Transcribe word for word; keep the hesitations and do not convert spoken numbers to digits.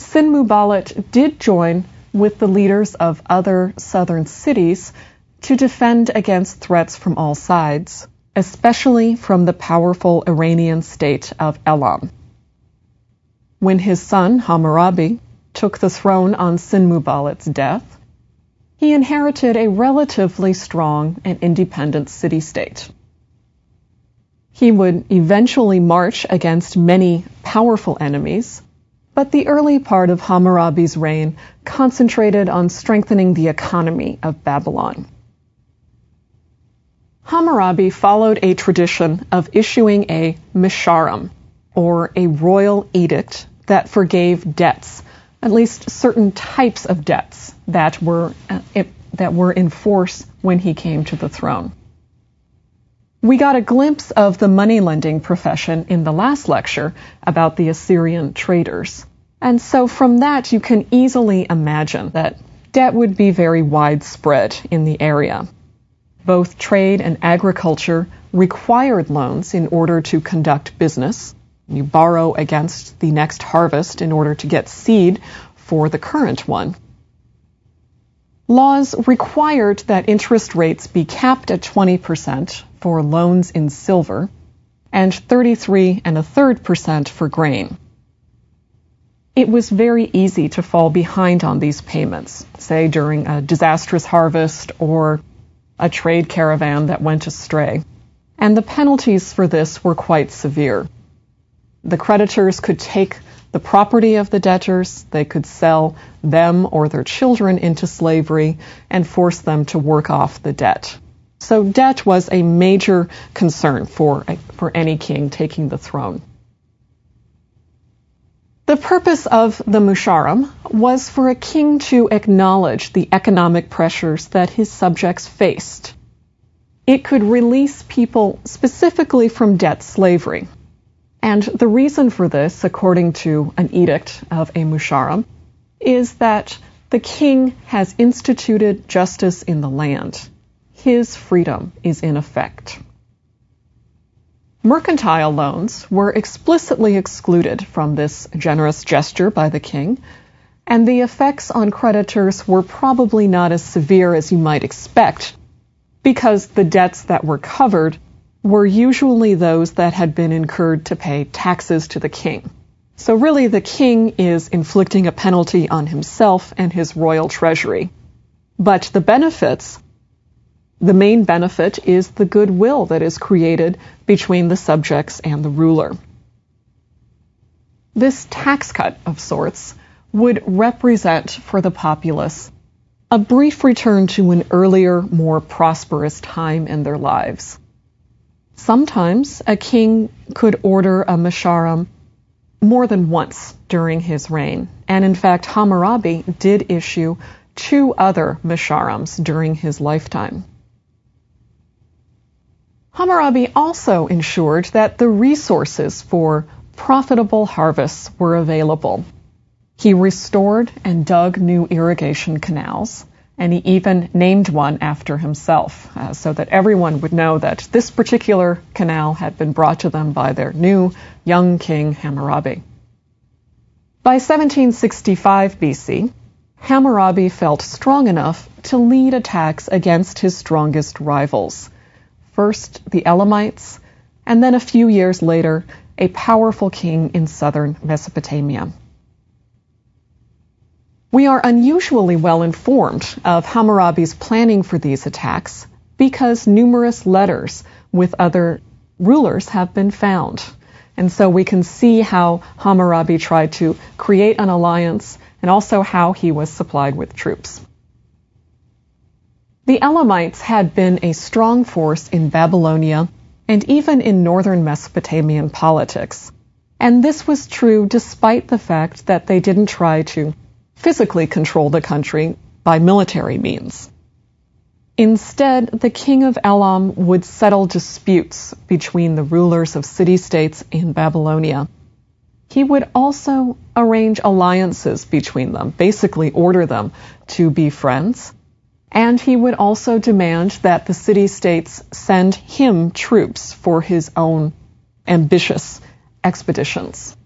Sin Muballit did join with the leaders of other southern cities to defend against threats from all sides, especially from the powerful Iranian state of Elam. When his son, Hammurabi, took the throne on Sin Muballit's death, he inherited a relatively strong and independent city-state. He would eventually march against many powerful enemies, but the early part of Hammurabi's reign concentrated on strengthening the economy of Babylon. Hammurabi followed a tradition of issuing a misharim, or a royal edict that forgave debts, at least certain types of debts that were uh, it, that were in force when he came to the throne. We got a glimpse of the money-lending profession in the last lecture about the Assyrian traders. And so from that, you can easily imagine that debt would be very widespread in the area. Both trade and agriculture required loans in order to conduct business. You borrow against the next harvest in order to get seed for the current one. Laws required that interest rates be capped at twenty percent for loans in silver and thirty-three and a third percent for grain. It was very easy to fall behind on these payments, say during a disastrous harvest or a trade caravan that went astray, and the penalties for this were quite severe. The creditors could take the property of the debtors, they could sell them or their children into slavery and force them to work off the debt. So debt was a major concern for, for any king taking the throne. The purpose of the Musharim was for a king to acknowledge the economic pressures that his subjects faced. It could release people specifically from debt slavery. And the reason for this, according to an edict of a Musharim, is that the king has instituted justice in the land. His freedom is in effect. Mercantile loans were explicitly excluded from this generous gesture by the king, and the effects on creditors were probably not as severe as you might expect, because the debts that were covered were usually those that had been incurred to pay taxes to the king. So really the king is inflicting a penalty on himself and his royal treasury. But the benefits, the main benefit is the goodwill that is created between the subjects and the ruler. This tax cut of sorts would represent for the populace a brief return to an earlier, more prosperous time in their lives. Sometimes a king could order a misharim more than once during his reign, and in fact Hammurabi did issue two other misharims during his lifetime. Hammurabi also ensured that the resources for profitable harvests were available. He restored and dug new irrigation canals, and he even named one after himself, uh, so that everyone would know that this particular canal had been brought to them by their new young king Hammurabi. By seventeen sixty-five B C, Hammurabi felt strong enough to lead attacks against his strongest rivals. First, the Elamites, and then a few years later, a powerful king in southern Mesopotamia. We are unusually well informed of Hammurabi's planning for these attacks because numerous letters with other rulers have been found. And so we can see how Hammurabi tried to create an alliance and also how he was supplied with troops. The Elamites had been a strong force in Babylonia and even in northern Mesopotamian politics. And this was true despite the fact that they didn't try to physically control the country by military means. Instead, the king of Elam would settle disputes between the rulers of city-states in Babylonia. He would also arrange alliances between them, basically order them to be friends, and he would also demand that the city-states send him troops for his own ambitious expeditions.